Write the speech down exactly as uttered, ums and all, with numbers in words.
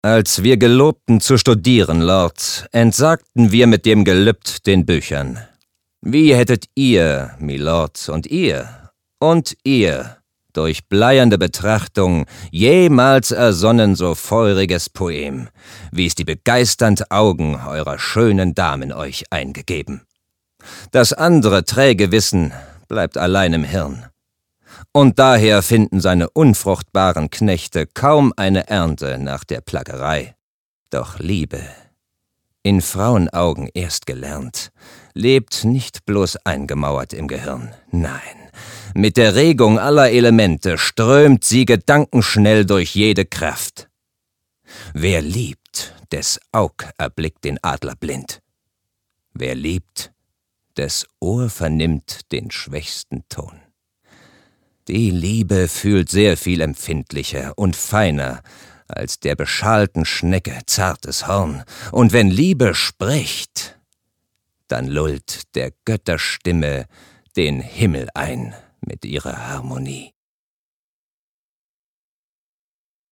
Als wir gelobten zu studieren, Lord, entsagten wir mit dem Gelübd den Büchern. Wie hättet ihr, Milord, und ihr, und ihr, durch bleiernde Betrachtung, jemals ersonnen so feuriges Poem, wie es die begeisternd Augen eurer schönen Damen euch eingegeben? Das andere träge Wissen bleibt allein im Hirn. Und daher finden seine unfruchtbaren Knechte kaum eine Ernte nach der Plaggerei. Doch Liebe, in Frauenaugen erst gelernt, lebt nicht bloß eingemauert im Gehirn, nein, mit der Regung aller Elemente strömt sie gedankenschnell durch jede Kraft. Wer liebt, des Aug erblickt den Adler blind. Wer liebt, des Ohr vernimmt den schwächsten Ton. Die Liebe fühlt sehr viel empfindlicher und feiner als der beschalten Schnecke zartes Horn, und wenn Liebe spricht, dann lullt der Götterstimme den Himmel ein mit ihrer Harmonie.